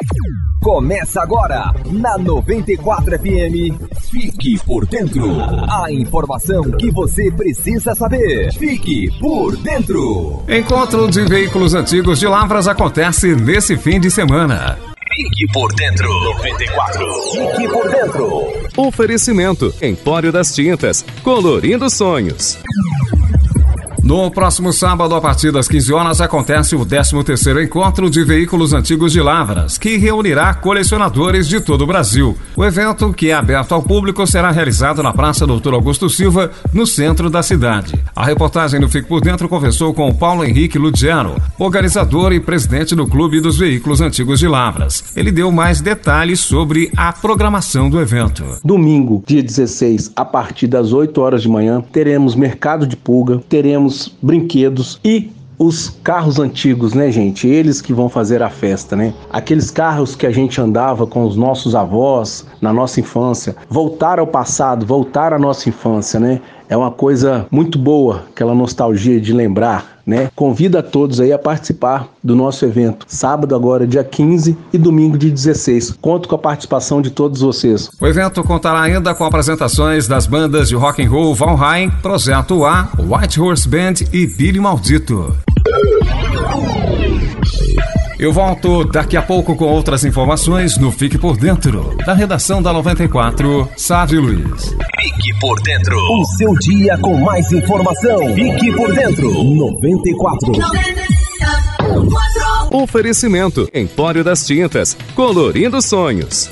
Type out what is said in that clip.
Começa agora, na 94 FM, Fique por Dentro. A informação que você precisa saber. Fique por Dentro. Encontro de veículos antigos de Lavras acontece nesse fim de semana. Fique por Dentro 94. Fique por Dentro. Oferecimento: Empório das Tintas, colorindo sonhos. No próximo sábado, a partir das 15 horas, acontece o 13º Encontro de Veículos Antigos de Lavras, que reunirá colecionadores de todo o Brasil. O evento, que é aberto ao público, será realizado na Praça Doutor Augusto Silva, no centro da cidade. A reportagem do Fique por Dentro conversou com o Paulo Henrique Lugiano, organizador e presidente do Clube dos Veículos Antigos de Lavras. Ele deu mais detalhes sobre a programação do evento. Domingo, dia 16, a partir das 8 horas de manhã, teremos mercado de pulga, teremos brinquedos e os carros antigos, né, gente? Eles que vão fazer a festa, né? Aqueles carros que a gente andava com os nossos avós na nossa infância. Voltar ao passado, voltar à nossa infância, né? É uma coisa muito boa, aquela nostalgia de lembrar, né? Convido a todos aí a participar do nosso evento. Sábado agora, dia 15 e domingo, dia 16. Conto com a participação de todos vocês. O evento contará ainda com apresentações das bandas de rock and roll Valheim, Projeto A, White Horse Band e Billy Maldito. Eu volto daqui a pouco com outras informações no Fique por Dentro, da redação da 94, Sávio Luiz. Fique por Dentro. O seu dia com mais informação. Fique por Dentro. 94. Oferecimento: Empório das Tintas, colorindo sonhos.